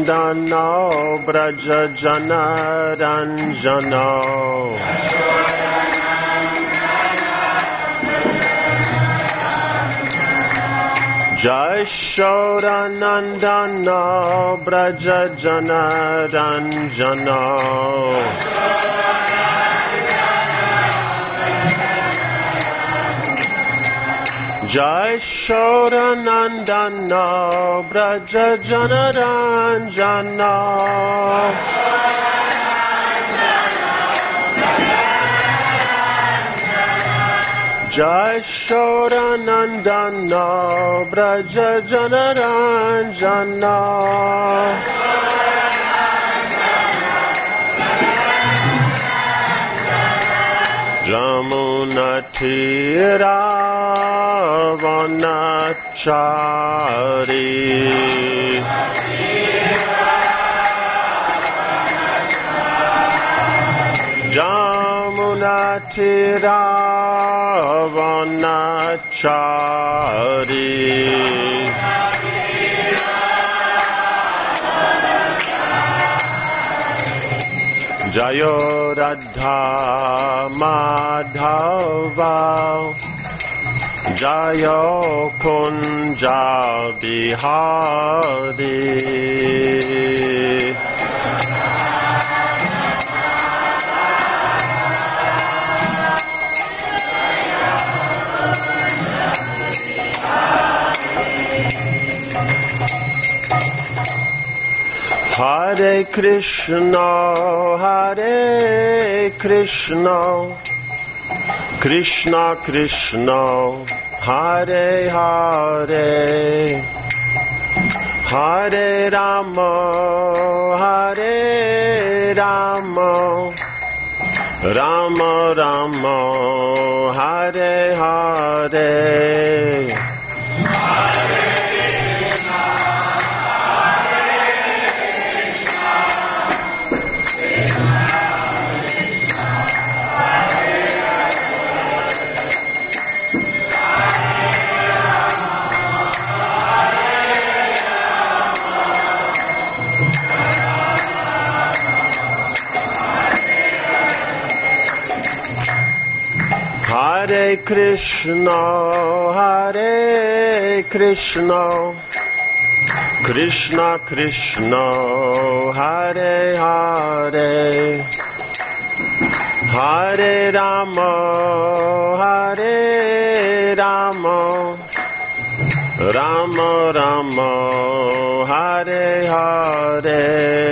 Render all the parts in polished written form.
Nandano Braja Janaranjano Jashoda Nandano Braja Janaranjano Jashoda Nandana Braja Janaranjana Jashoda Nandana Braja Janaranjana Jamuna Tira Vanachari Jamuna Tira Vanachari Jayo Radha Madhava Jayo Kunja Bihari Hare Krishna, Hare Krishna, Krishna Krishna, Hare Hare, Hare Rama, Hare Rama, Rama Rama, Hare Hare. Hare Krishna, Hare Krishna, Krishna Krishna, Hare Hare, Hare Rama, Hare Rama, Rama Rama, Hare Hare.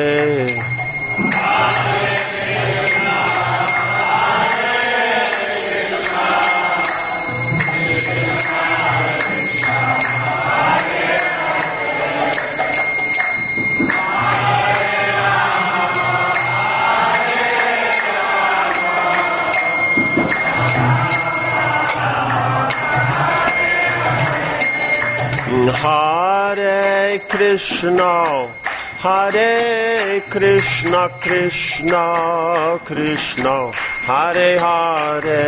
Hare Krishna, Hare Krishna, Krishna Krishna, Hare Hare,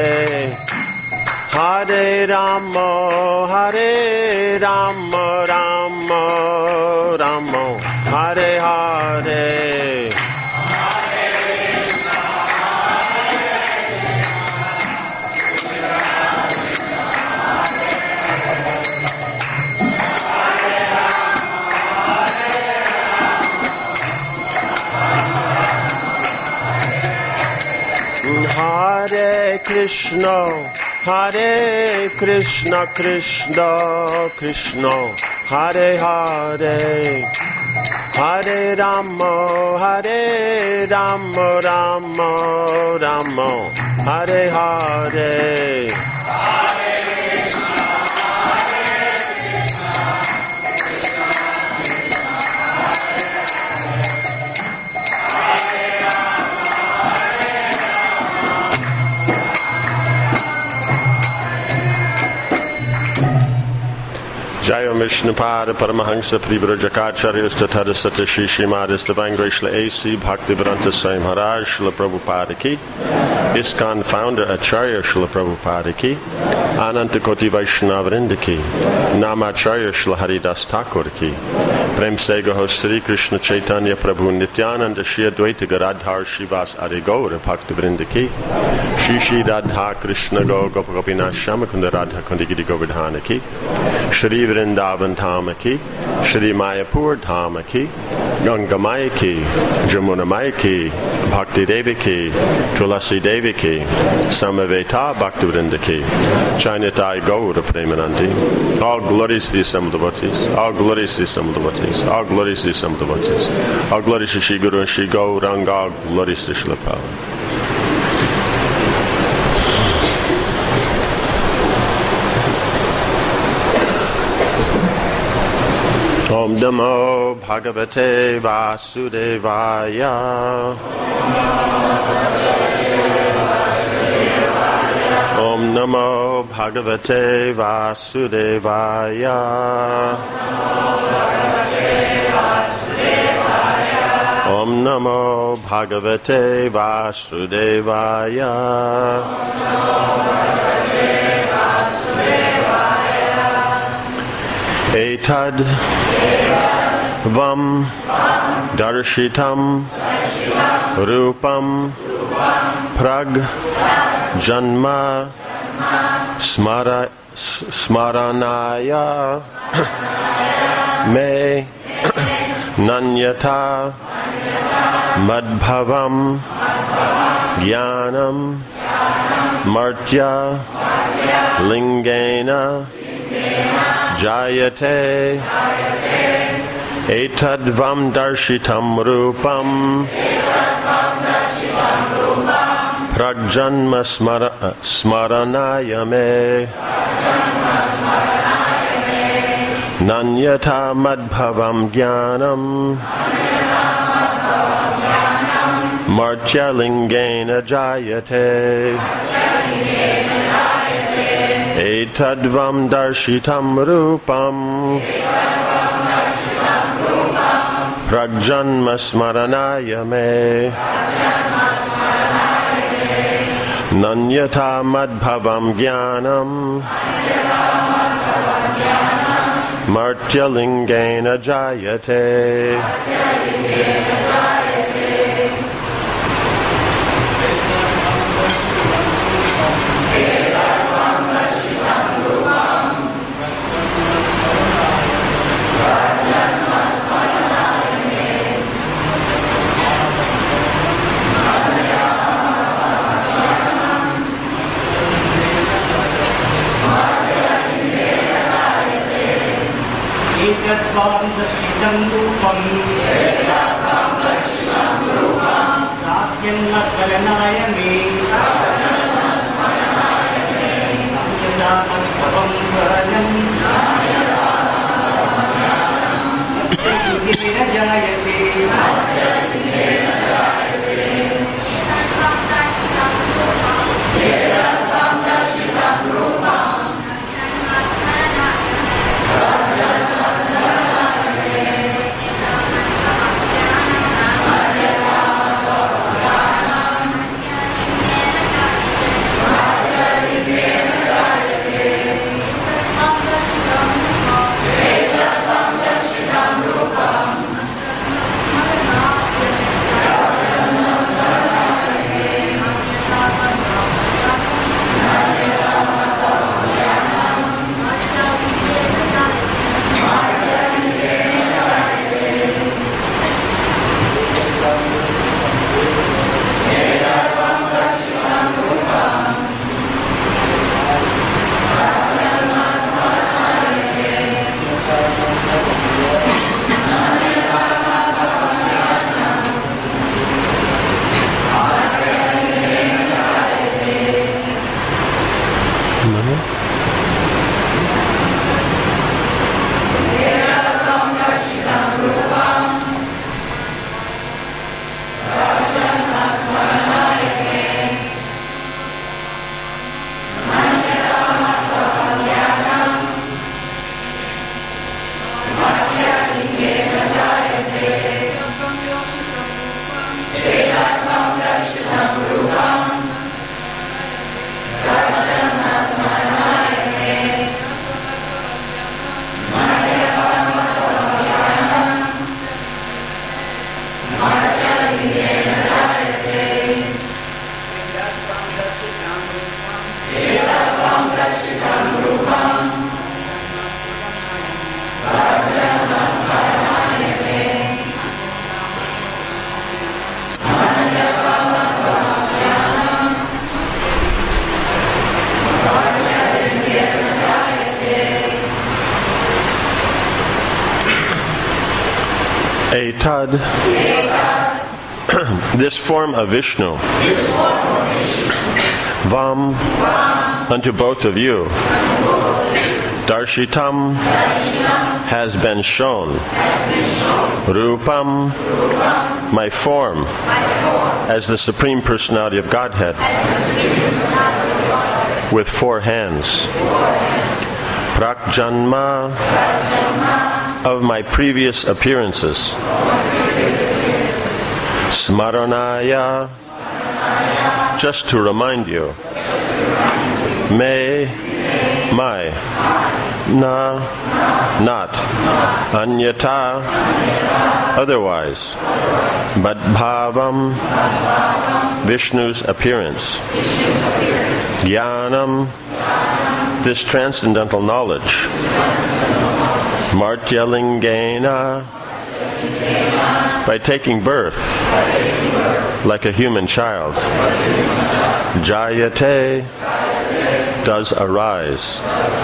Hare Rama, Hare Rama, Rama Rama, Hare Hare. Hare Krishna, Hare Krishna, Krishna Krishna, Hare Hare, Hare Rama, Hare Rama, Rama Rama, Hare Hare. Jayo Vishnupada Paramahansa Pribrajakacharya Tada Sata Shri Srimadis Devangre Shla A.C. Bhaktivedanta Swami Maharaj Srila Prabhupada Ki, ISKCON founder Acharya Srila Prabhupada Ki, Ananta Koti Vaishnavrinda Ki, Namacharya Srila Haridas Thakur Ki, Prem Se Gaho Sri Krishna Chaitanya Prabhu Nityananda Shri Advaita Garadhar Shivas Adi Gaura Bhaktivinoda Ki, Shri Shri Radha Krishna Go Gopagopinath Shamakunda Radha Kundigiri Govardhana Ki, Shri Vrindavan Dhama Ki, Shri Mayapur Dhama Ki, Ganga Maya Ki, Jamuna Maya Ki, Bhakti Devi Ki, Tulasi Devi Ki, Samaveta Bhaktivinoda Ki, Chainatai Gaura Premanandi. All glories to the assembled devotees. All glories to the assembled devotees. All glories to the assembled devotees. All glories to Shri Guru and Shri Gauranga. All glories to Srila Prabhupada. Om Namo Bhagavate Vasudevaya. Om Namo Bhagavate Vasudevaya. Om Namo Bhagavate Vasudevaya. Etad Vam Darshitam Rupam Prag Janma Smaranaya Me Nanyata Madbhavam Jnanam Martya Lingena Jayate Etadvam Darshitam Rupam Pragjanma Smaranaya Me Nanyata Madbhavam Jnanam Martya Lingena Jayate Etadvam Darshitam Rupam Pragjanma Smaranaya Me Nanyata Madbhavam Jnanam Martya Lingena Jayate. Ekatvam Darshitam Rupam Ratyam Smaranaya Me Nanyata Madbhavam Jnanam Martya Jayate. Etad. This form of Vishnu. Vam. Unto both of you. Darshitam. Has been shown. Rupam. My form. As the Supreme Personality of Godhead. With 4 hands. Prakjanma. Of my previous appearances. Smaranaya. Just to remind you. Me. My. Na. Not. Anyata. Otherwise. But bhavam. Vishnu's appearance. Jnanam. This transcendental knowledge. Martyalingena. By taking birth like a human child. Jayate. Does arise.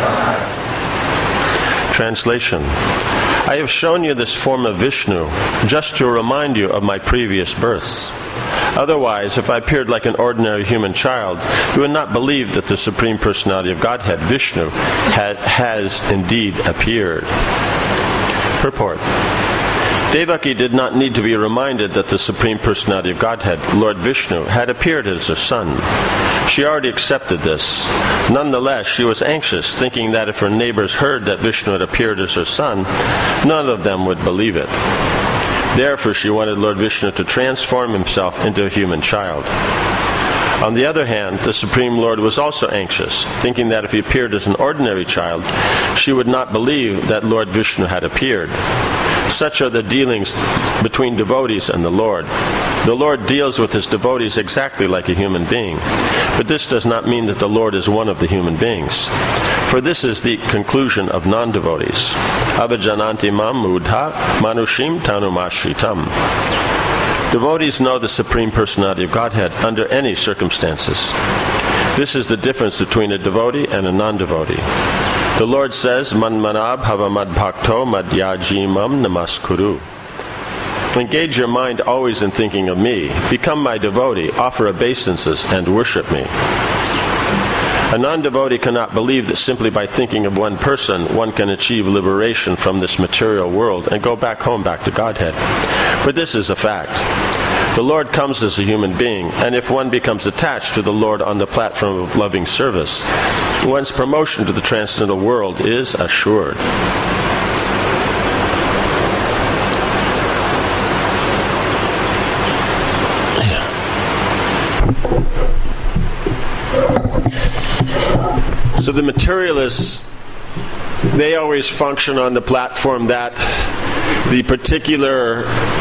Translation. I have shown you this form of Vishnu just to remind you of my previous births. Otherwise, if I appeared like an ordinary human child, you would not believe that the Supreme Personality of Godhead, Vishnu, has indeed appeared. Purport. Devaki did not need to be reminded that the Supreme Personality of Godhead, Lord Vishnu, had appeared as her son. She already accepted this. Nonetheless, she was anxious, thinking that if her neighbors heard that Vishnu had appeared as her son, none of them would believe it. Therefore, she wanted Lord Vishnu to transform himself into a human child. On the other hand, the Supreme Lord was also anxious, thinking that if he appeared as an ordinary child, she would not believe that Lord Vishnu had appeared. Such are the dealings between devotees and the Lord. The Lord deals with his devotees exactly like a human being, but this does not mean that the Lord is one of the human beings. For this is the conclusion of non-devotees. Avajananti mam mudha manushim tanumashritam. Devotees know the Supreme Personality of Godhead under any circumstances. This is the difference between a devotee and a non-devotee. The Lord says, Manmanab havamad bhakto madhyajimam namaskuru. Engage your mind always in thinking of me. Become my devotee, offer obeisances, and worship me. A non-devotee cannot believe that simply by thinking of one person, one can achieve liberation from this material world and go back home, back to Godhead. But this is a fact. The Lord comes as a human being, and if one becomes attached to the Lord on the platform of loving service, one's promotion to the transcendental world is assured. So the materialists, they always function on the platform that the particular,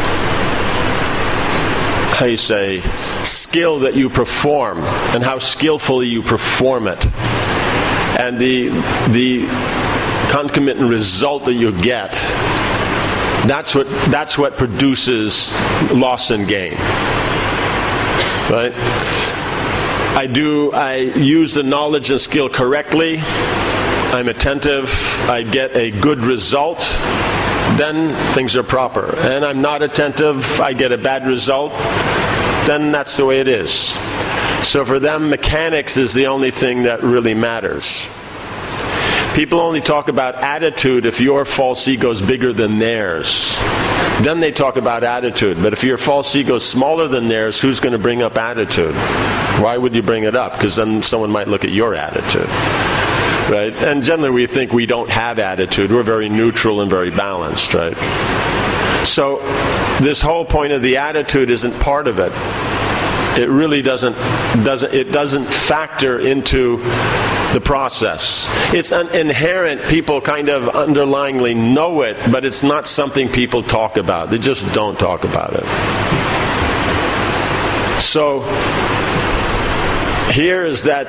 skill that you perform and how skillfully you perform it, and the concomitant result that you get, that's what produces loss and gain. Right? I use the knowledge and skill correctly, I'm attentive, I get a good result, then things are proper. And I'm not attentive, I get a bad result, then that's the way it is. So for them, mechanics is the only thing that really matters. People only talk about attitude if your false ego is bigger than theirs. Then they talk about attitude. But if your false ego is smaller than theirs, who's going to bring up attitude? Why would you bring it up? Because then someone might look at your attitude. Right? And generally we think we don't have attitude. We're very neutral and very balanced, right? So this whole point of the attitude isn't part of it. It really doesn't factor into the process. It's inherent. People kind of underlyingly know it, but it's not something people talk about. They just don't talk about it. So here is that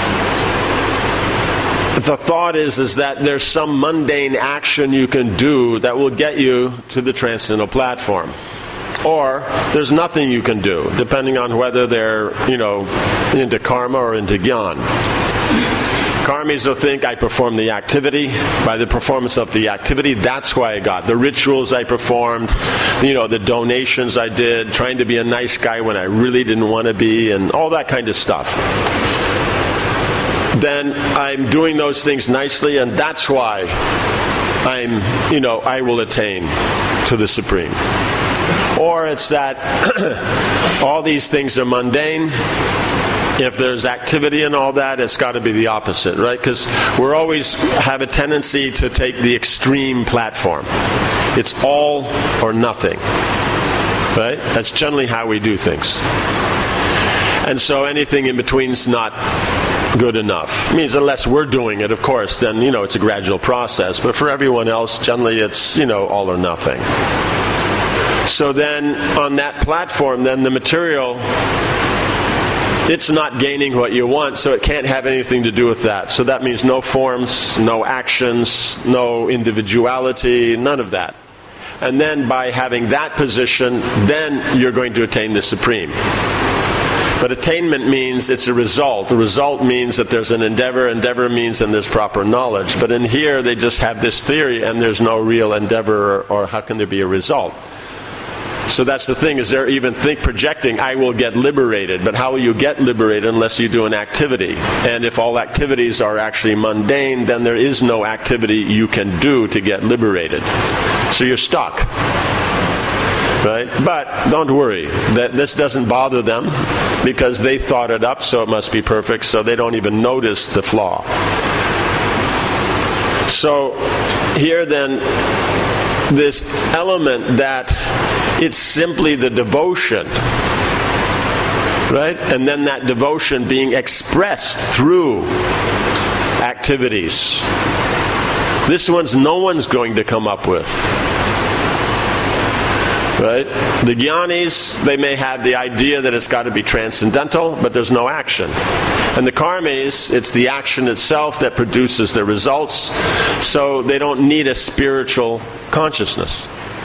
the thought is that there's some mundane action you can do that will get you to the transcendental platform. Or there's nothing you can do, depending on whether they're, into karma or into jnana. Karmis will think, I performed the activity. By the performance of the activity, that's why I got. The rituals I performed, the donations I did, trying to be a nice guy when I really didn't want to be, and all that kind of stuff. Then I'm doing those things nicely, and that's why I will attain to the Supreme. Or it's that all these things are mundane. If there's activity and all that, it's got to be the opposite, right? Because we always have a tendency to take the extreme platform. It's all or nothing, right? That's generally how we do things. And so anything in between is not good enough. It means unless we're doing it, of course, then, it's a gradual process. But for everyone else, generally it's, all or nothing. So then on that platform, then the material, it's not gaining what you want, so it can't have anything to do with that. So that means no forms, no actions, no individuality, none of that. And then by having that position, then you're going to attain the Supreme. But attainment means it's a result. The result means that there's an endeavor. Endeavor means then there's proper knowledge. But in here, they just have this theory, and there's no real endeavor, or how can there be a result? So that's the thing, is they're even projecting, I will get liberated. But how will you get liberated unless you do an activity? And if all activities are actually mundane, then there is no activity you can do to get liberated. So you're stuck. Right? But don't worry, that this doesn't bother them, because they thought it up, so it must be perfect, so they don't even notice the flaw. So here then, this element that it's simply the devotion, right? And then that devotion being expressed through activities. This one's no one's going to come up with. Right? The jnanis, they may have the idea that it's got to be transcendental, but there's no action. And the karmis, it's the action itself that produces the results, so they don't need a spiritual consciousness.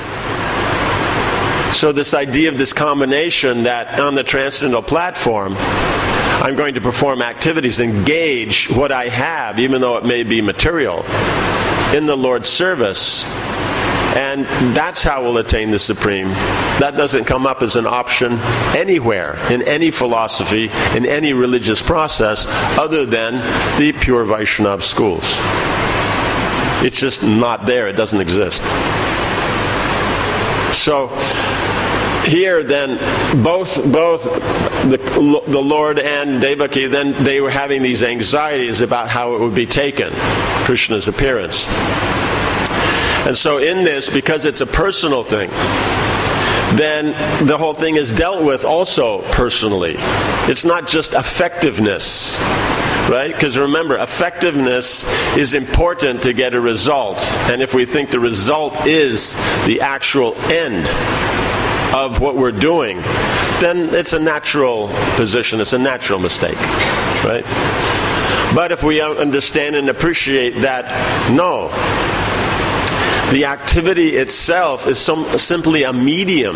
So this idea of this combination that on the transcendental platform, I'm going to perform activities, engage what I have, even though it may be material, in the Lord's service. And that's how we'll attain the Supreme. That doesn't come up as an option anywhere, in any philosophy, in any religious process, other than the pure Vaishnava schools. It's just not there. It doesn't exist. So here then, both the Lord and Devaki, then they were having these anxieties about how it would be taken, Krishna's appearance. And so in this, because it's a personal thing, then the whole thing is dealt with also personally. It's not just effectiveness, right? Because remember, effectiveness is important to get a result. And if we think the result is the actual end of what we're doing, then it's a natural position, it's a natural mistake, right? But if we understand and appreciate that, no, the activity itself is simply a medium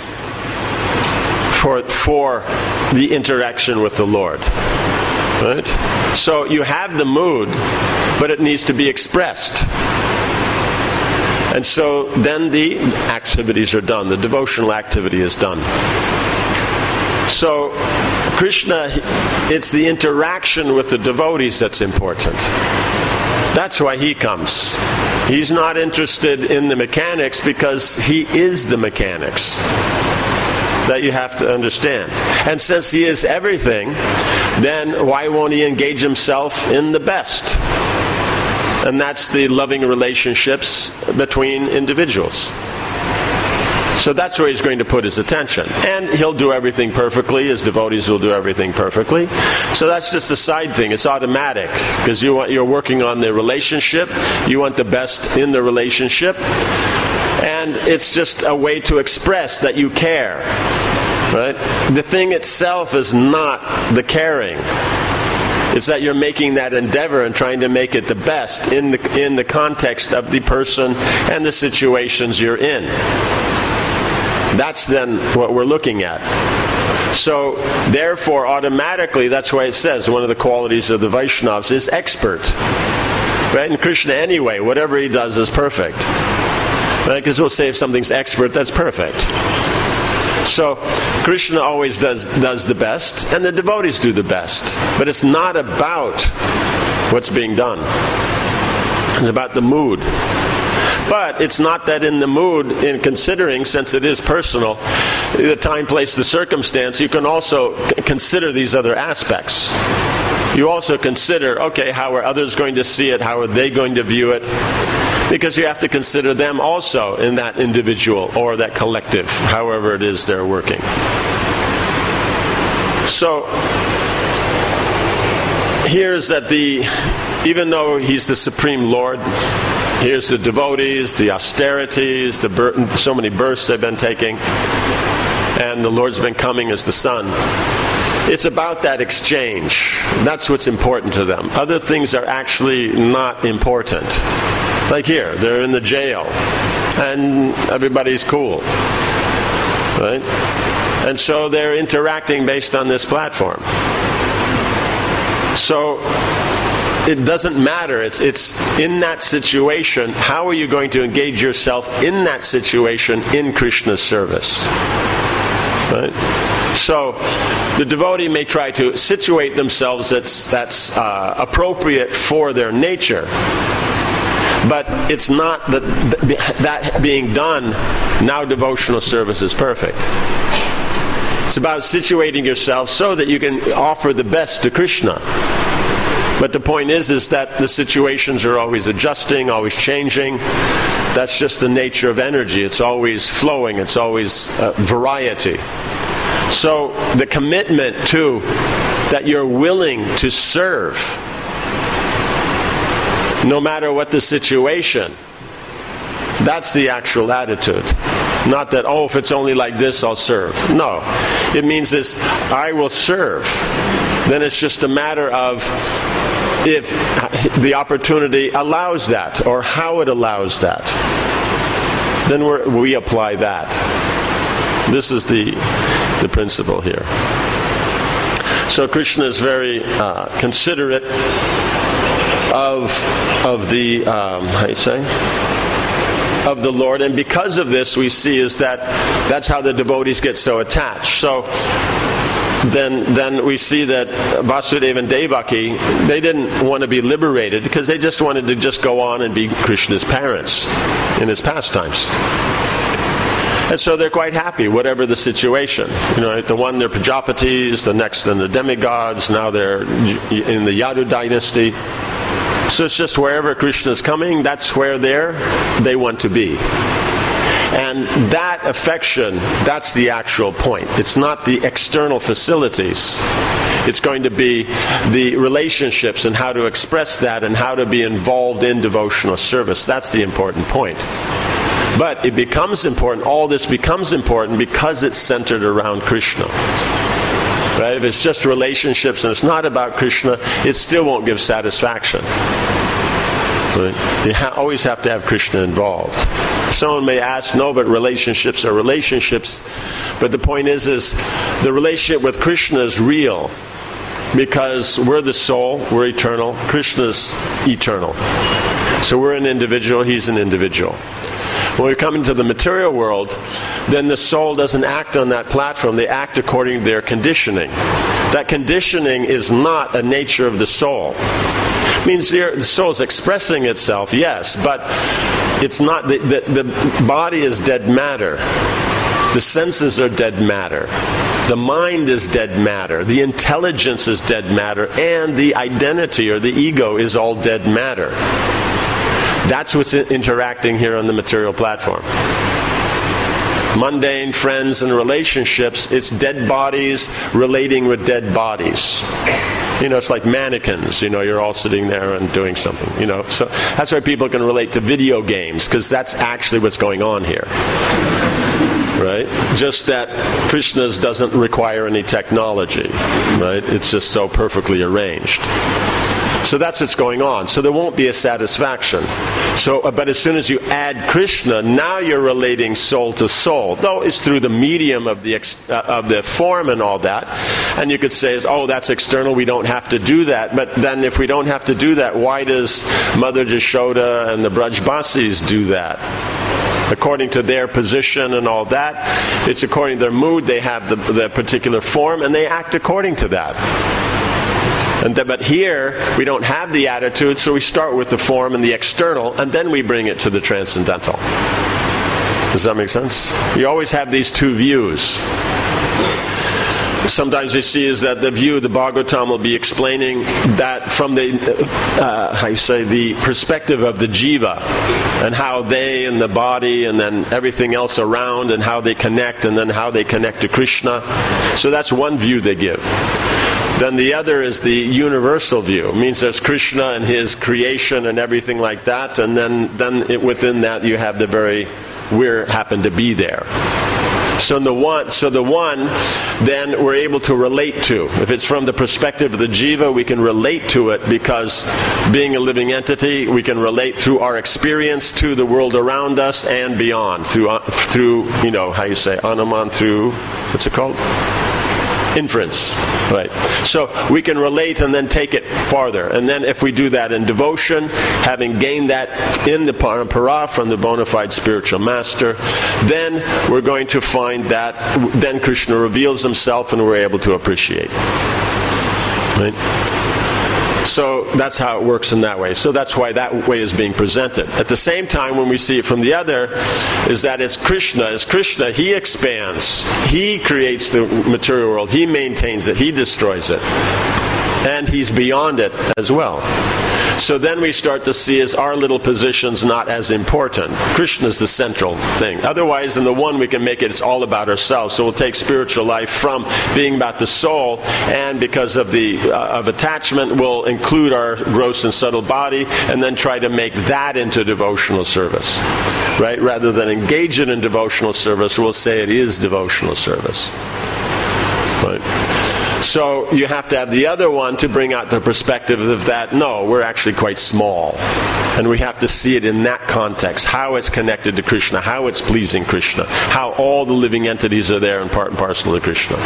for the interaction with the Lord. Right? So you have the mood, but it needs to be expressed. And so then the activities are done. The devotional activity is done. So Krishna, it's the interaction with the devotees that's important. That's why he comes. He's not interested in the mechanics, because he is the mechanics. That you have to understand. And since he is everything, then why won't he engage himself in the best? And that's the loving relationships between individuals. So that's where he's going to put his attention. And he'll do everything perfectly. His devotees will do everything perfectly. So that's just a side thing. It's automatic. Because you're working on the relationship. You want the best in the relationship. And it's just a way to express that you care. Right? The thing itself is not the caring. It's that you're making that endeavor and trying to make it the best in the context of the person and the situations you're in. That's then what we're looking at. So, therefore, automatically, that's why it says one of the qualities of the Vaishnavas is expert. Right? And Krishna, anyway, whatever he does is perfect. Right? Because we'll say if something's expert, that's perfect. So, Krishna always does the best, and the devotees do the best. But it's not about what's being done. It's about the mood. But it's not that in the mood, in considering, since it is personal, the time, place, the circumstance, you can also consider these other aspects. You also consider, okay, how are others going to see it? How are they going to view it? Because you have to consider them also in that individual or that collective, however it is they're working. So, here's that even though he's the Supreme Lord, here's the devotees, the austerities, so many births they've been taking, and the Lord's been coming as the sun. It's about that exchange. That's what's important to them. Other things are actually not important. Like here, they're in the jail, and everybody's cool. Right? And so they're interacting based on this platform. So it doesn't matter. It's in that situation. How are you going to engage yourself in that situation in Krishna's service? Right? So the devotee may try to situate themselves that's appropriate for their nature. But it's not that being done, now devotional service is perfect. It's about situating yourself so that you can offer the best to Krishna. But the point is that the situations are always adjusting, always changing. That's just the nature of energy. It's always flowing. It's always variety. So the commitment to that you're willing to serve, no matter what the situation, that's the actual attitude. Not that, if it's only like this, I'll serve. No. It means this, I will serve. Then it's just a matter of if the opportunity allows that, or how it allows that. Then we apply that. This is the principle here. So Krishna is very considerate of the of the Lord, and because of this, we see is that's how the devotees get so attached. So then we see that Vasudeva and Devaki, they didn't want to be liberated because they just wanted to just go on and be Krishna's parents in his pastimes. And so they're quite happy, whatever the situation. The one they're Prajapatis, the next then the demigods, now they're in the Yadu dynasty. So it's just wherever Krishna's coming, that's where they want to be. And that affection, that's the actual point. It's not the external facilities. It's going to be the relationships and how to express that and how to be involved in devotional service. That's the important point. But it becomes important, all this becomes important because it's centered around Krishna. Right? If it's just relationships and it's not about Krishna, it still won't give satisfaction. Right? You always have to have Krishna involved. Someone may ask, no, but relationships are relationships. But the point is the relationship with Krishna is real. Because we're the soul, we're eternal. Krishna's eternal. So we're an individual, he's an individual. When we come into the material world, then the soul doesn't act on that platform. They act according to their conditioning. That conditioning is not a nature of the soul. It means the soul is expressing itself, yes, but it's not. The body is dead matter. The senses are dead matter. The mind is dead matter. The intelligence is dead matter. And the identity or the ego is all dead matter. That's what's interacting here on the material platform. mundane friends and relationships, it's dead bodies relating with dead bodies. It's like mannequins, you're all sitting there and doing something, So that's why people can relate to video games, because that's actually what's going on here. Right? Just that Krishna's doesn't require any technology, right? It's just so perfectly arranged. So that's what's going on. So there won't be a satisfaction. But as soon as you add Krishna, now you're relating soul to soul. Though it's through the medium of the form and all that. And you could say, that's external, we don't have to do that. But then if we don't have to do that, why does Mother Jashoda and the Brajbasis do that? According to their position and all that, it's according to their mood, they have the particular form, and they act according to that. But here, we don't have the attitude, so we start with the form and the external, and then we bring it to the transcendental. Does that make sense? You always have these two views. Sometimes you see is that the Bhagavatam will be explaining that from the perspective of the jiva, and how they and the body and then everything else around and how they connect, and then how they connect to Krishna. So that's one view they give. Then the other is the universal view. It means there's Krishna and his creation and everything like that, and then within that you have the very we happen to be there. So the one, then we're able to relate to. If it's from the perspective of the jiva, we can relate to it, because being a living entity, we can relate through our experience to the world around us and beyond. Through Anuman, through, what's it called? Inference, right? So we can relate and then take it farther. And then if we do that in devotion, having gained that in the parampara from the bona fide spiritual master, then we're going to find that then Krishna reveals himself and we're able to appreciate. Right? So that's how it works in that way. So that's why that way is being presented. At the same time, when we see it from the other, is that as Krishna, he expands. He creates the material world. He maintains it. He destroys it. And he's beyond it as well. So then we start to see as our little positions not as important. Krishna's the central thing. Otherwise, in the one, we can make it, it's all about ourselves. So we'll take spiritual life from being about the soul, and because of of attachment, we'll include our gross and subtle body, and then try to make that into devotional service. Right? Rather than engage it in devotional service, we'll say it is devotional service. Right? So you have to have the other one to bring out the perspective of that, no, we're actually quite small. And we have to see it in that context, how it's connected to Krishna, how it's pleasing Krishna, how all the living entities are there and part and parcel of Krishna.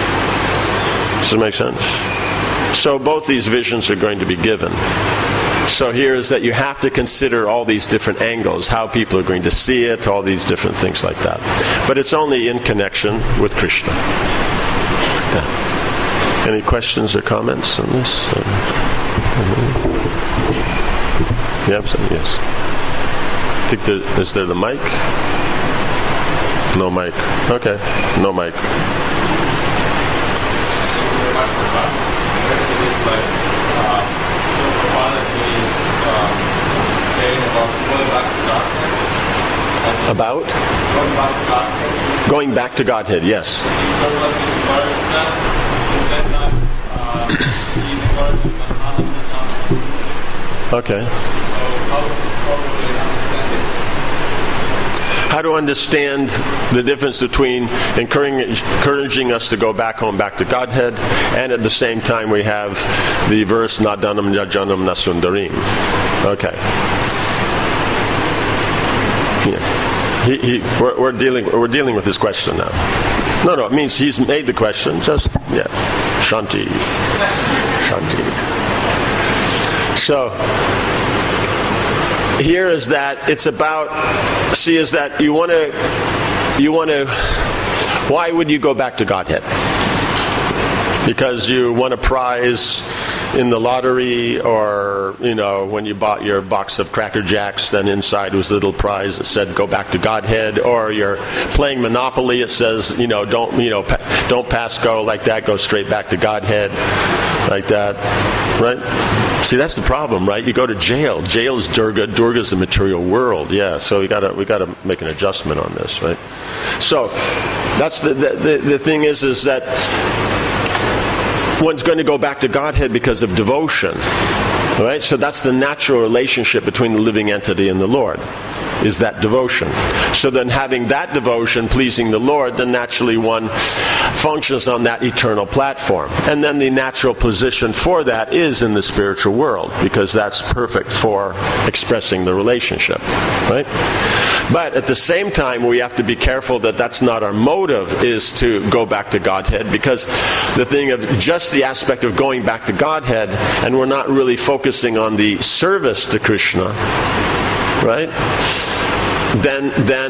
Does that make sense? So both these visions are going to be given. So here is that you have to consider all these different angles, how people are going to see it, all these different things like that. But it's only in connection with Krishna. Yeah. Any questions or comments on this? Yes. I think is there the mic? No mic. Okay, no mic. About? Going back to Godhead, yes. Okay. How to understand the difference between encouraging us to go back home, back to Godhead, and at the same time we have the verse Nadanam Jajanam Nasundarim. Okay. Yeah. We're dealing with this question now. No, it means he's made the question. Just Shanti. So here is that it's about. See, is that you want to. Why would you go back to Godhead? Because you won a prize in the lottery, or when you bought your box of Cracker Jacks, then inside was a little prize that said "Go back to Godhead." Or you're playing Monopoly, it says don't pass go like that, go straight back to Godhead, like that, right? See, that's the problem, right? You go to jail. Jail is Durga. Durga is the material world. Yeah, so we got to make an adjustment on this, right? So that's the thing is that one's going to go back to Godhead because of devotion, right? So that's the natural relationship between the living entity and the Lord, is that devotion. So then having that devotion pleasing the Lord, then naturally one functions on that eternal platform. And then the natural position for that is in the spiritual world, because that's perfect for expressing the relationship, right? But at the same time, we have to be careful that that's not our motive, is to go back to Godhead, because the thing of just the aspect of going back to Godhead, and we're not really focusing on the service to Krishna, right? Then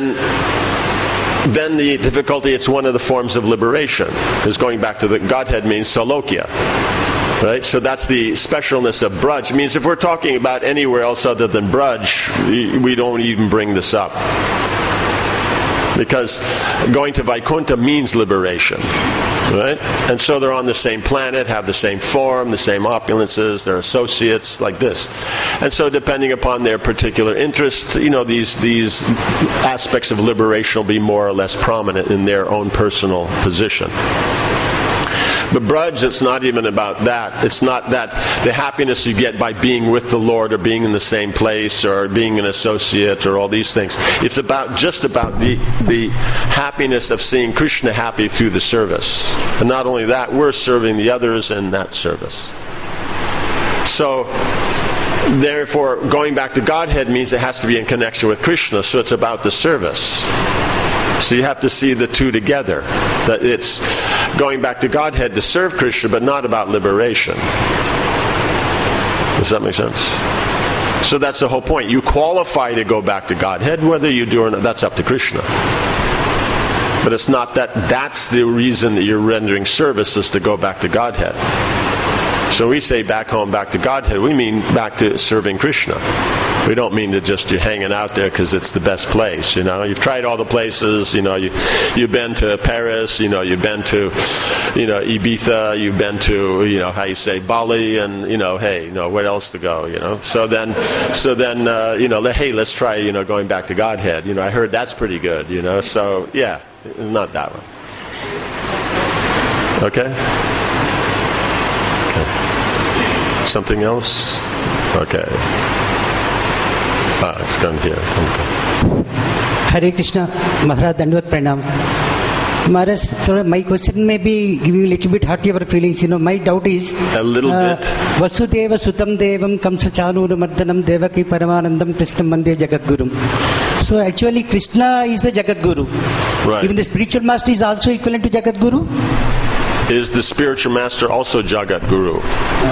the difficulty, it's one of the forms of liberation, is going back to the Godhead means Salokya. Right? So that's the specialness of Braj. It means if we're talking about anywhere else other than Braj, we don't even bring this up. Because going to Vaikuntha means liberation. Right? And so they're on the same planet, have the same form, the same opulences, they're associates, like this. And so depending upon their particular interests, these aspects of liberation will be more or less prominent in their own personal position. But Braj, it's not even about that. It's not that the happiness you get by being with the Lord or being in the same place or being an associate or all these things. It's just about the happiness of seeing Krishna happy through the service. And not only that, we're serving the others in that service. So, therefore, going back to Godhead means it has to be in connection with Krishna, so it's about the service. So you have to see the two together. That it's going back to Godhead to serve Krishna, but not about liberation. Does that make sense? So that's the whole point. You qualify to go back to Godhead, whether you do or not, that's up to Krishna. But it's not that's the reason that you're rendering service, is to go back to Godhead. So we say back home, back to Godhead, we mean back to serving Krishna. We don't mean to just you're hanging out there because it's the best place, You've tried all the places, you've been to Paris, you've been to, Ibiza, you've been to, Bali, and, where else to go, So then, hey, let's try, going back to Godhead. I heard that's pretty good, So, yeah, not that one. Okay? Something else? Okay. It's gone here. Okay. Hare Krishna, Maharaj Dandavat Pranam. Maharaj, my question may be giving a little bit hurt your feelings. My doubt is a little bit. Vasudeva Sutam Devam Kamsa Chanura Mardanam Devaki Paramanandam Krishnam Mande Jagadgurum. So actually Krishna is the Jagadguru. Right. Even the spiritual master is also equivalent to Jagadguru? Is the spiritual master also Jagadguru?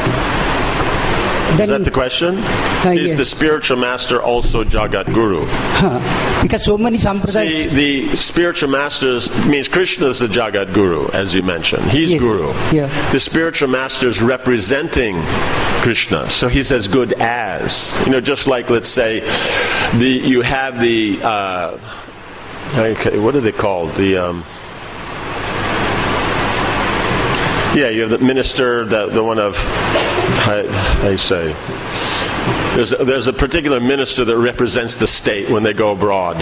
Is that the question? Is the spiritual master also Jagat Guru? Because so many sampradayas... See, the spiritual masters means Krishna is the Jagat Guru, as you mentioned. He's Guru. Yeah. The spiritual master is representing Krishna, so he's as good as. Just like, let's say, you have the... what are they called? You have the minister, the one of, how you say, there's a particular minister that represents the state when they go abroad.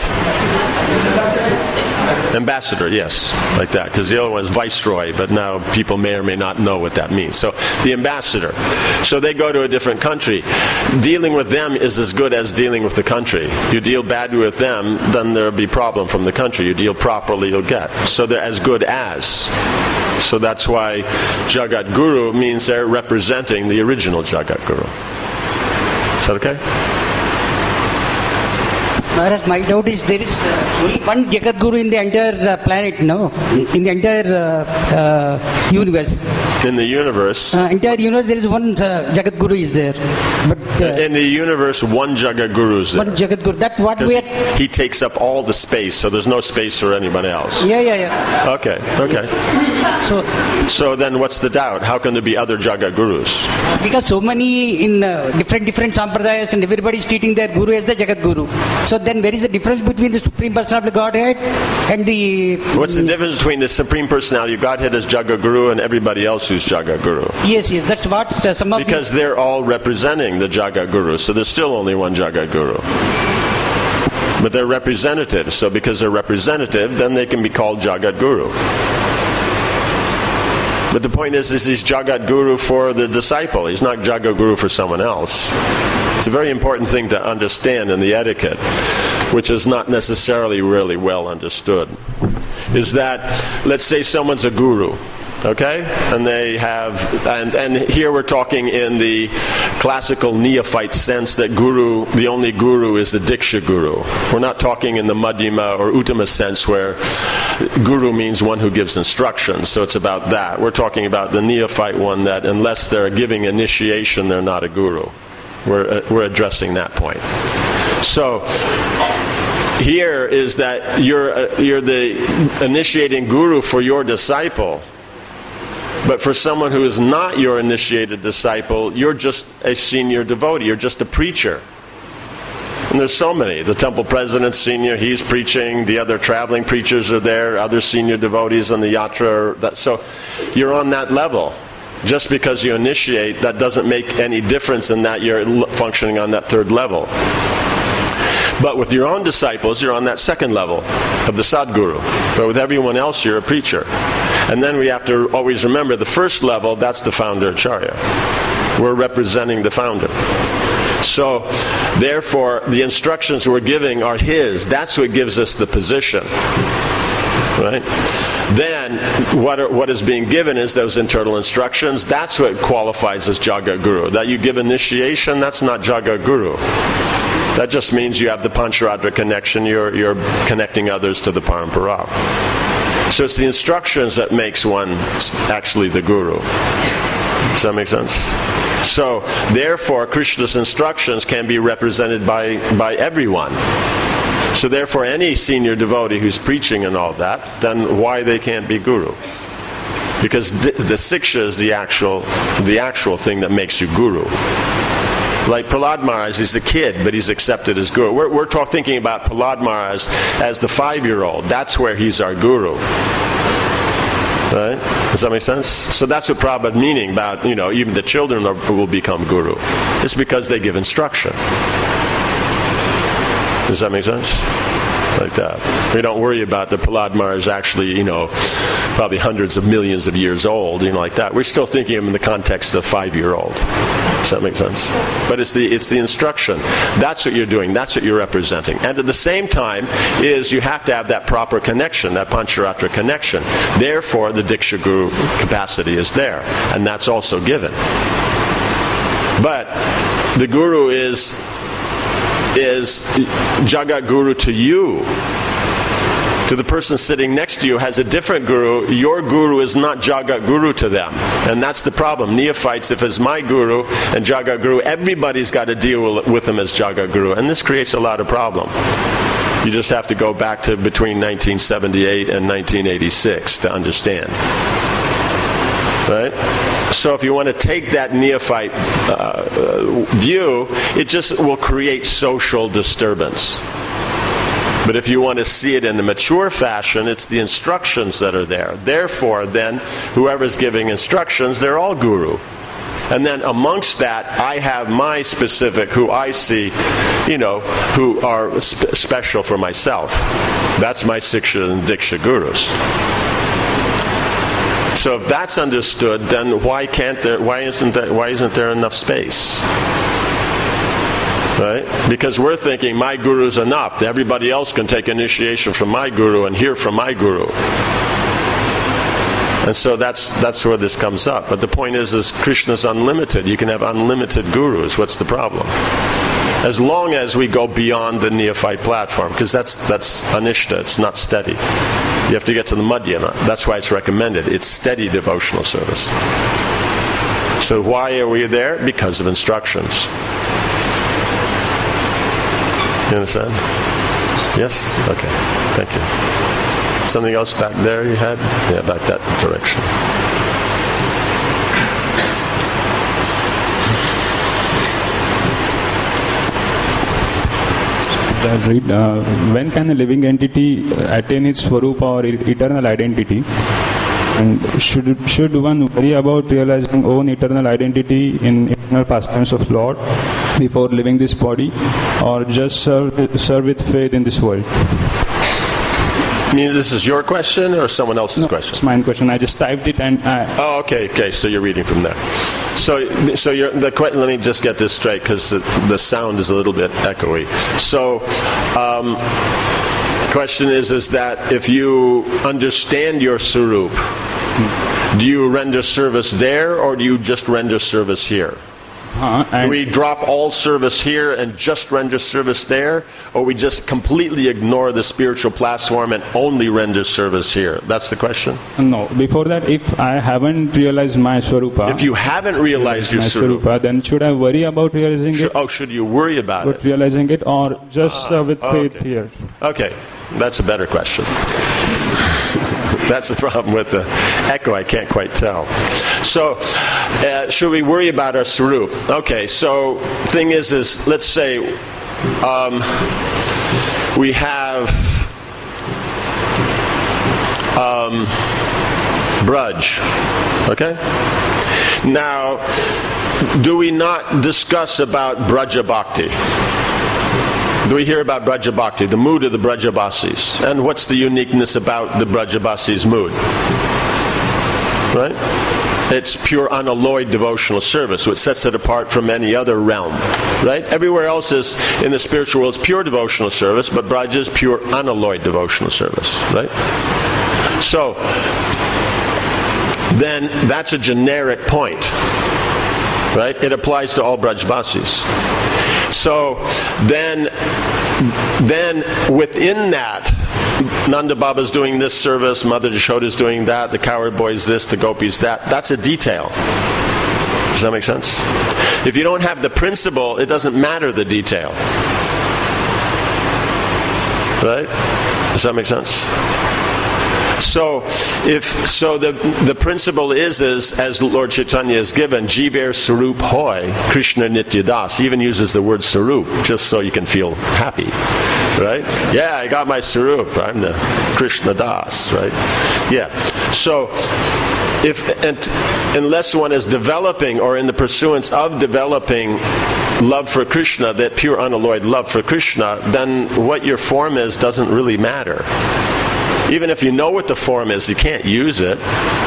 Ambassador, yes, like that, because the other one is viceroy, but now people may or may not know what that means. So the ambassador. So they go to a different country. Dealing with them is as good as dealing with the country. You deal badly with them, then there'll be problem from the country. You deal properly, you'll get. So they're as good as. So that's why Jagat Guru means they're representing the original Jagat Guru. Is that okay? Maharaj, my doubt is there is only one Jagat Guru in the entire planet, no? In the entire universe. In the universe? Entire universe, there is one Jagat Guru is there. But in the universe, one Jagat Guru is there. One Jagat Guru. That what we are... He takes up all the space, so there's no space for anybody else. Yeah. Okay. Yes. So then what's the doubt? How can there be other Jagat Gurus? Because so many in different sampradayas and everybody is treating their Guru as the Jagat Guru. So then where is the difference between the Supreme Personality of Godhead and the... What's the difference between the Supreme Personality of Godhead as Jagaguru and everybody else who's Jagaguru? Yes, that's what some of... Because they're all representing the Jagaguru, so there's still only one Jagaguru. But they're representative, so because they're representative, then they can be called Jagat Guru. But the point is he's Jagat Guru for the disciple. He's not Jagat Guru for someone else. It's a very important thing to understand in the etiquette, which is not necessarily really well understood. Is that, let's say someone's a guru, okay? And they have, and here we're talking in the classical neophyte sense that guru, the only guru is the Diksha Guru. We're not talking in the Madhyama or Uttama sense where guru means one who gives instructions, so it's about that. We're talking about the neophyte one that unless they're giving initiation, they're not a guru. We're addressing that point. So here is that you're the initiating guru for your disciple, but for someone who is not your initiated disciple, you're just a senior devotee. You're just a preacher. And there's so many. The temple president's senior, he's preaching. The other traveling preachers are there. Other senior devotees on the yatra. So you're on that level. Just because you initiate, that doesn't make any difference in that you're functioning on that third level. But with your own disciples, you're on that second level of the Sadguru. But with everyone else, you're a preacher. And then we have to always remember the first level, that's the founder Acharya. We're representing the founder. So, therefore, the instructions we're giving are his. That's what gives us the position. Right? Then, what is being given is those internal instructions. That's what qualifies as Jagat Guru. That you give initiation, that's not Jagat Guru. That just means you have the Pancharadra connection. You're connecting others to the Parampara. So it's the instructions that makes one actually the Guru. Does that make sense? So, therefore, Krishna's instructions can be represented by everyone. So therefore, any senior devotee who's preaching and all that, then why they can't be guru? Because the siksha is the actual thing that makes you guru. Like Prahlad Maharaj, he's a kid, but he's accepted as guru. We're thinking about Prahlad Maharaj as the 5-year-old. That's where he's our guru. Right? Does that make sense? So that's what Prabhupada meaning about, even the children will become guru. It's because they give instruction. Does that make sense? Like that. We don't worry about the Prahlad Maharaj actually, probably hundreds of millions of years old, like that. We're still thinking of him in the context of a 5-year-old. Does that make sense? But it's the instruction. That's what you're doing. That's what you're representing. And at the same time is you have to have that proper connection, that Pancharatra connection. Therefore, the Diksha Guru capacity is there. And that's also given. But the Guru is Jagat Guru to you. To the person sitting next to you has a different guru. Your guru is not Jagat Guru to them. And that's the problem. Neophytes, if it's my guru and Jagat Guru, everybody's got to deal with them as Jagat Guru. And this creates a lot of problem. You just have to go back to between 1978 and 1986 to understand. Right? So if you want to take that neophyte view, it just will create social disturbance. But if you want to see it in a mature fashion, it's the instructions that are there. Therefore, then, whoever's giving instructions, they're all guru. And then amongst that, I have my specific, who I see, who are special for myself. That's my Siksha and Diksha gurus. So if that's understood, then why isn't there enough space? Right? Because we're thinking my guru's enough. Everybody else can take initiation from my guru and hear from my guru. And so that's where this comes up. But the point is Krishna's unlimited. You can have unlimited gurus. What's the problem? As long as we go beyond the neophyte platform, because that's anishta, it's not steady. You have to get to the madhyama. That's why it's recommended. It's steady devotional service. So why are we there? Because of instructions. You understand? Yes? Okay. Thank you. Something else back there you had? Yeah, back that direction. when can a living entity attain its Swarupa or eternal identity? And should one worry about realizing own eternal identity in eternal pastimes of Lord before leaving this body, or just serve with faith in this world? I mean, this is your question or someone else's question? It's my question. I just typed it and Oh, okay. So you're reading from there. So let me just get this straight, because the sound is a little bit echoey. So, question is that if you understand your Swarup, do you render service there, or do you just render service here? Do we drop all service here and just render service there, or we just completely ignore the spiritual platform and only render service here? That's the question? No. Before that, if I haven't realized my Swarupa... If you haven't realized your Swarupa, then should I worry about realizing it? Oh, should you worry about it? Realizing it, or just with faith here? Okay. That's a better question. That's the problem with the echo. I can't quite tell. So, should we worry about our Swarup? Okay, so thing is let's say we have Braj. Okay? Now, do we not discuss about Braja Bhakti? Do we hear about Braja Bhakti, the mood of the Brajabasis? And what's the uniqueness about the Brajabasis' mood? Right? It's pure unalloyed devotional service, which sets it apart from any other realm. Right? Everywhere else is, in the spiritual world, is pure devotional service, but Braja is pure unalloyed devotional service. Right? So, then that's a generic point. Right? It applies to all Brajabasis. So then within that, Nanda Baba's doing this service, Mother Jashoda's doing that, the coward boy's this, the gopis that. That's a detail. Does that make sense? If you don't have the principle, it doesn't matter the detail. Right? Does that make sense? So, the principle is as Lord Chaitanya has given, Jiver Swarup Hoy, Krishna Nitya Das. He even uses the word Swarup, just so you can feel happy. Right? Yeah, I got my Swarup. I'm the Krishna Das. Right? Yeah. So, unless one is developing or in the pursuance of developing love for Krishna, that pure unalloyed love for Krishna, then what your form is doesn't really matter. Even if you know what the form is, you can't use it.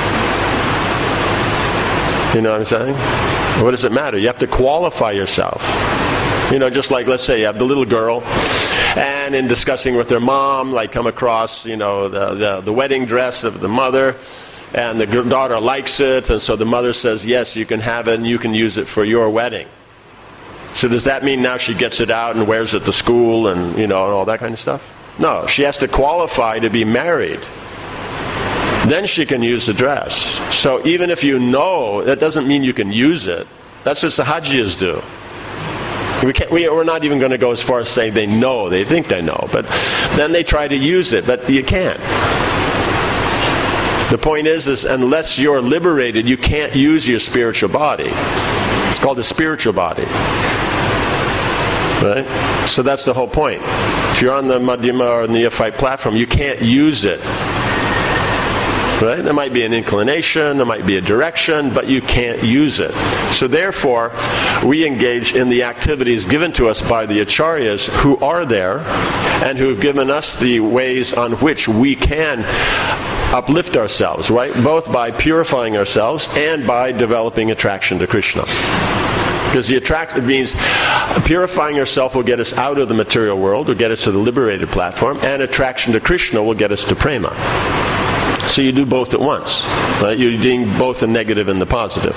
You know what I'm saying? What does it matter? You have to qualify yourself. You know, just like, let's say you have the little girl, and in discussing with their mom, like come across, you know, the wedding dress of the mother, and the daughter likes it, and so the mother says, yes, you can have it, and you can use it for your wedding. So does that mean now she gets it out and wears it to school and, you know, and all that kind of stuff? No, she has to qualify to be married. Then she can use the dress. So even if you know, that doesn't mean you can use it. That's what Sahajiyas do. We're not even going to go as far as saying they know. They think they know. But then they try to use it, but you can't. The point is unless you're liberated, you can't use your spiritual body. It's called a spiritual body. Right? So that's the whole point. If you're on the Madhyama or Neophyte platform, you can't use it. Right? There might be an inclination, there might be a direction, but you can't use it. So therefore, we engage in the activities given to us by the Acharyas who are there and who have given us the ways on which we can uplift ourselves, right? Both by purifying ourselves and by developing attraction to Krishna. Because the attraction means purifying yourself will get us out of the material world, will get us to the liberated platform, and attraction to Krishna will get us to prema. So you do both at once. Right? You're doing both the negative and the positive.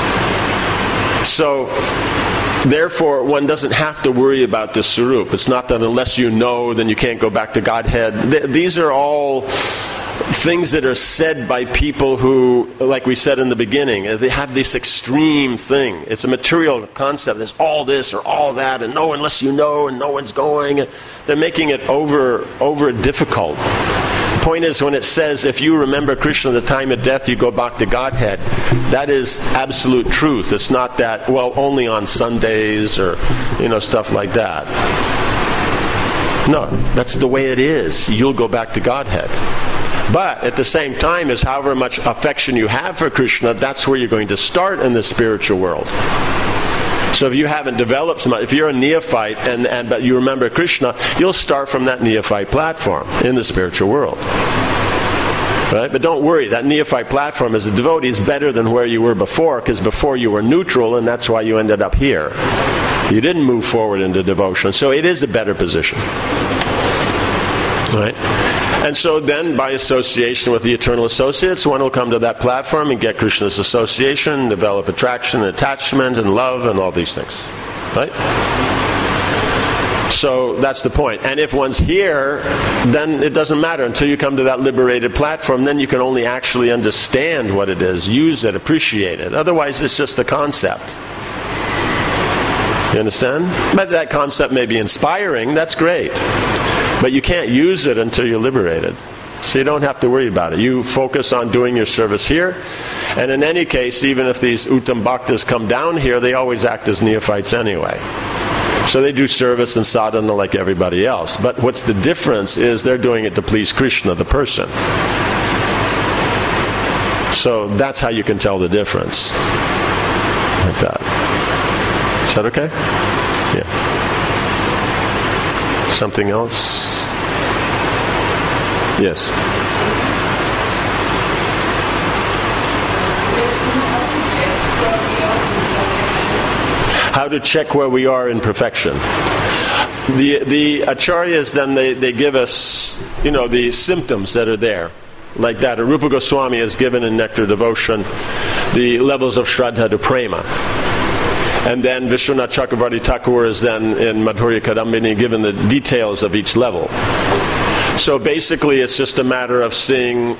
So, therefore, one doesn't have to worry about this Swarup. It's not that unless you know, then you can't go back to Godhead. These are all things that are said by people who, like we said in the beginning, they have this extreme thing. It's a material concept. There's all this or all that, and no, unless you know, and no one's going. They're making it over difficult. The point is, when it says, if you remember Krishna at the time of death, you go back to Godhead, that is absolute truth. It's not that, well, only on Sundays or, you know, stuff like that. No, that's the way it is. You'll go back to Godhead. But at the same time, is however much affection you have for Krishna, that's where you're going to start in the spiritual world. So if you haven't developed so much, if you're a neophyte but you remember Krishna, you'll start from that neophyte platform in the spiritual world. Right? But don't worry, that neophyte platform as a devotee is better than where you were before, because before you were neutral, and that's why you ended up here. You didn't move forward into devotion, so it is a better position. Right? And so then, by association with the eternal associates, one will come to that platform and get Krishna's association, develop attraction, and attachment, and love, and all these things. Right? So that's the point. And if one's here, then it doesn't matter until you come to that liberated platform. Then you can only actually understand what it is, use it, appreciate it. Otherwise, it's just a concept. You understand? But that concept may be inspiring. That's great. But you can't use it until you're liberated. So you don't have to worry about it. You focus on doing your service here. And in any case, even if these Uttam Bhaktas come down here, they always act as neophytes anyway. So they do service and sadhana like everybody else. But what's the difference is they're doing it to please Krishna, the person. So that's how you can tell the difference. Like that. Is that okay? Yeah. Something else? Yes. How to check where we are in perfection. The acharyas then they give us, the symptoms that are there. Like that, Rupa Goswami has given in Nectar Devotion the levels of Shraddha to Prema. And then Vishwanath Chakravarti Thakur is then in Madhurya Kadambini given the details of each level. So basically it's just a matter of seeing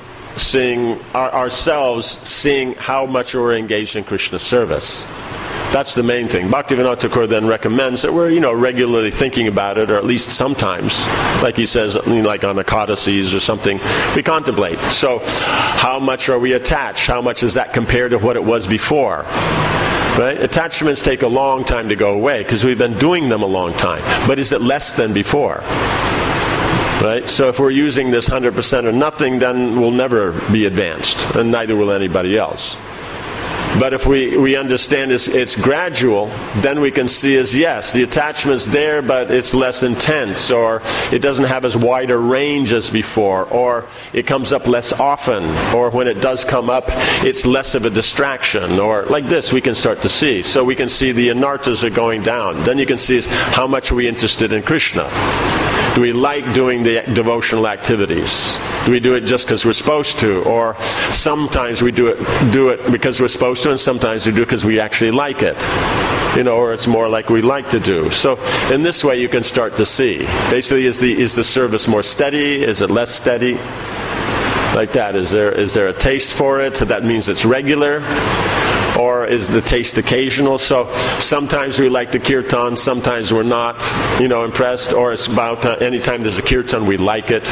ourselves, seeing how much we're engaged in Krishna service. That's the main thing. Bhaktivinoda Thakur then recommends that we're, regularly thinking about it, or at least sometimes, like he says, like on Ekadasis or something, we contemplate. So how much are we attached? How much is that compared to what it was before? Right? Attachments take a long time to go away because we've been doing them a long time. But is it less than before? Right? So if we're using this 100% or nothing, then we'll never be advanced, and neither will anybody else. But if we understand it's gradual, then we can see as, yes, the attachment's there, but it's less intense, or it doesn't have as wide a range as before, or it comes up less often, or when it does come up, it's less of a distraction, or like this we can start to see. So we can see the anarthas are going down. Then you can see how much are we interested in Krishna. Do we like doing the devotional activities? Do we do it just because we're supposed to? Or sometimes we do it because we're supposed to, and sometimes we do it because we actually like it. Or it's more like we like to do. So in this way you can start to see. Basically, is the service more steady? Is it less steady? Like that. Is there a taste for it? That means it's regular. Or is the taste occasional? So sometimes we like the kirtan, sometimes we're not, impressed. Or it's about anytime there's a kirtan, we like it.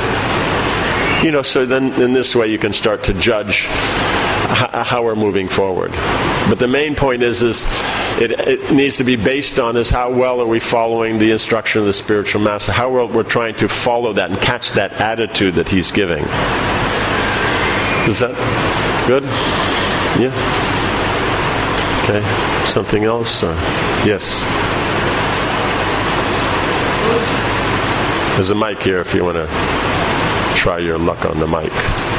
So then in this way you can start to judge how we're moving forward. But the main point is it needs to be based on is how well are we following the instruction of the spiritual master, how well we're trying to follow that and catch that attitude that he's giving. Is that good? Yeah? Okay. Something else? Or? Yes. There's a mic here if you want to try your luck on the mic.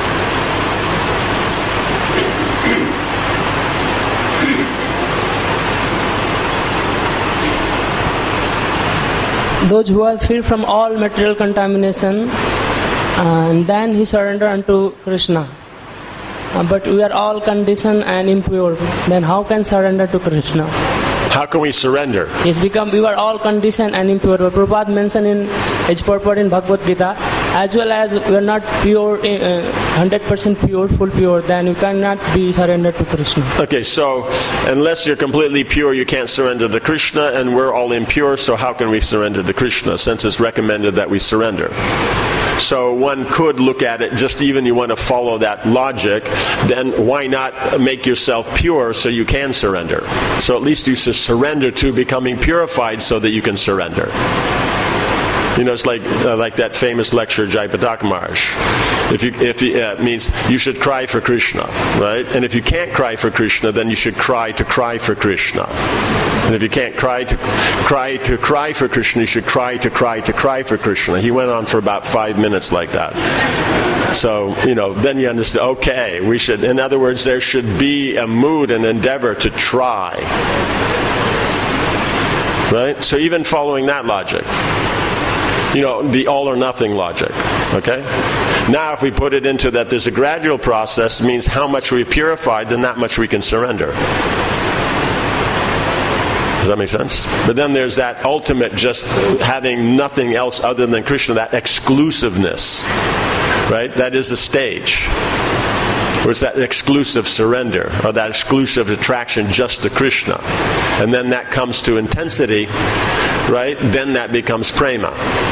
Those who are free from all material contamination, and then he surrender unto Krishna. But we are all conditioned and impure. Then how can surrender to Krishna? How can we surrender? Yes, we are all conditioned and impure. But Prabhupada mentioned in his purport in Bhagavad Gita, as well as we are not pure, 100% pure, full pure, then you cannot be surrendered to Krishna. Okay, so unless you're completely pure, you can't surrender to Krishna, and we're all impure, so how can we surrender to Krishna, since it's recommended that we surrender? So one could look at it, just even you want to follow that logic, then why not make yourself pure so you can surrender? So at least you should surrender to becoming purified so that you can surrender. You know, it's like that famous lecture, Jayapataka Maharaj. It means you should cry for Krishna, right? And if you can't cry for Krishna, then you should cry for Krishna. And if you can't cry for Krishna, you should cry for Krishna. He went on for about 5 minutes like that. So, you know, then you understand, okay, we should, in other words, there should be a mood and endeavor to try. Right? So even following that logic, you know, the all or nothing logic, okay? Now if we put it into that there's a gradual process, it means how much we purified, then that much we can surrender. Does that make sense? But then there's that ultimate just having nothing else other than Krishna, that exclusiveness, right? That is a stage. Or it's that exclusive surrender, or that exclusive attraction just to Krishna. And then that comes to intensity, right? Then that becomes prema.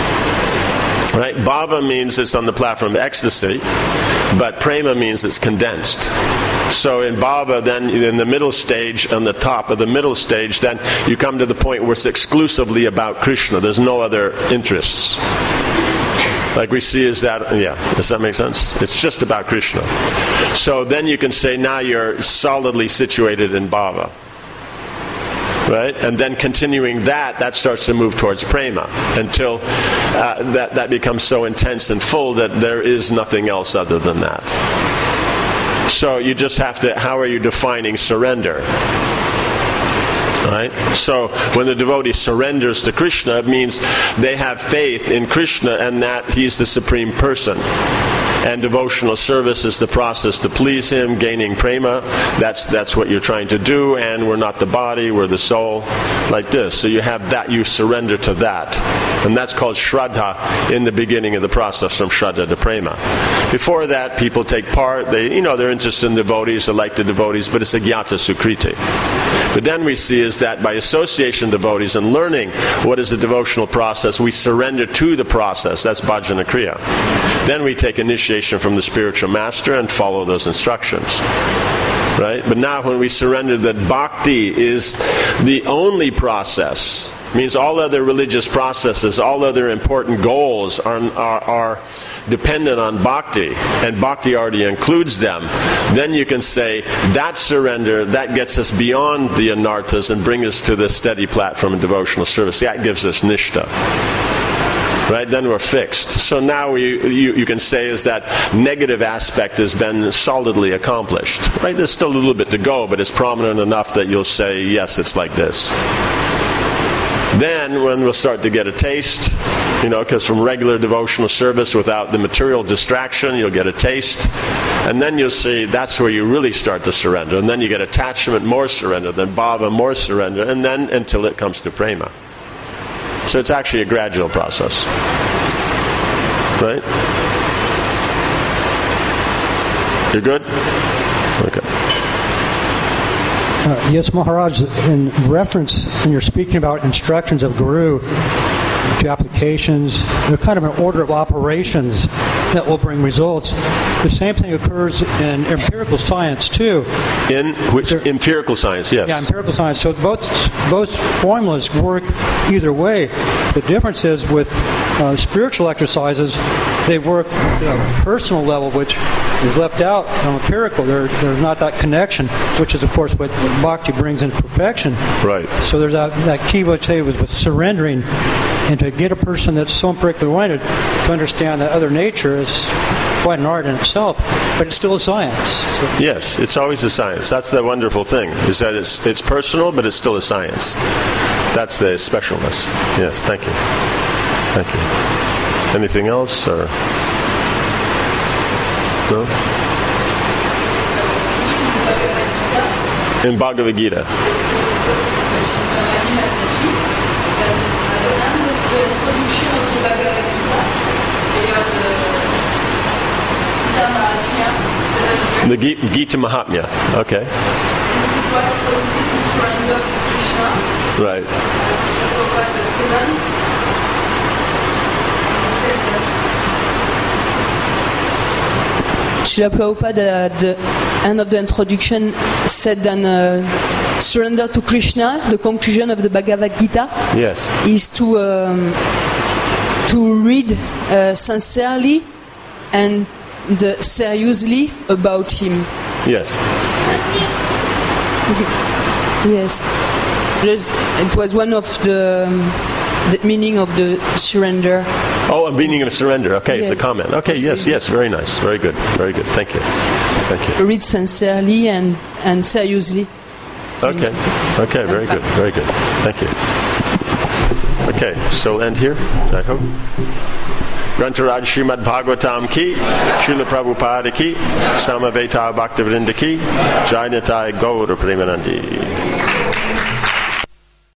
Right? Bhava means it's on the platform of ecstasy, but prema means it's condensed. So in bhava, then in the middle stage, on the top of the middle stage, then you come to the point where it's exclusively about Krishna. There's no other interests. Like we see is that, yeah, does that make sense? It's just about Krishna. So then you can say now you're solidly situated in bhava. Right? And then continuing that starts to move towards prema until that becomes so intense and full that there is nothing else other than that. So you just have to, how are you defining surrender? Right? So when the devotee surrenders to Krishna, it means they have faith in Krishna and that He's the Supreme Person. And devotional service is the process to please Him, gaining prema. That's what you're trying to do, and we're not the body, we're the soul, like this. So you have that, you surrender to that. And that's called Shraddha in the beginning of the process, from Shraddha to prema. Before that, people take part, they're interested in devotees, they like the devotees, but it's a Jnata Sukriti. But then we see is that by association of devotees and learning what is the devotional process, we surrender to the process. That's Bhajana Kriya. Then we take initiation from the spiritual master and follow those instructions. Right? But now when we surrender that bhakti is the only process, means all other religious processes, all other important goals are dependent on bhakti, and bhakti already includes them, then you can say that surrender, that gets us beyond the anarthas and brings us to the steady platform of devotional service. That gives us nishta. Right? Then we're fixed. So now you can say is that negative aspect has been solidly accomplished. Right? There's still a little bit to go, but it's prominent enough that you'll say, yes, it's like this. Then when we'll start to get a taste, because from regular devotional service without the material distraction, you'll get a taste. And then you'll see that's where you really start to surrender. And then you get attachment, more surrender, then bhava, more surrender, and then until it comes to prema. So it's actually a gradual process. Right? You're good? Okay. Yes, Maharaj, in reference, when you're speaking about instructions of Guru to applications, they're kind of an order of operations that will bring results. The same thing occurs in empirical science, too. In which? Empirical science, yes. Yeah, empirical science. So both formulas work either way. The difference is with spiritual exercises, they work at a personal level, which is left out on empirical. There's not that connection, which is, of course, what bhakti brings into perfection. Right. So there's that key, what I say, was with surrendering, and to get a person that's so empirically oriented to understand that other nature is quite an art in itself, but it's still a science. So. Yes, it's always a science. That's the wonderful thing, is that it's personal, but it's still a science. That's the specialness. Yes, thank you. Thank you. Anything else? Or no? In Bhagavad Gita. The Gita Mahatmya. Okay. Right. Srila Prabhupada at the end of the introduction said that surrender to Krishna, the conclusion of the Bhagavad Gita, yes, is to to read sincerely and seriously about him. Yes. Yes. It was one of the meaning of the surrender. Oh, a meaning of surrender. Okay, Yes. it's a comment. Okay, yes, very nice. Very good. Very good. Thank you. Thank you. Read sincerely and seriously. Okay. Okay, very good. Very good. Thank you. Okay, so we'll end here, I hope. Grantaraj Srimad Bhagavatam ki, Srila Prabhupada ki, Samaveta Bhaktivinoda ki, Jainatai Gaura Premanandi.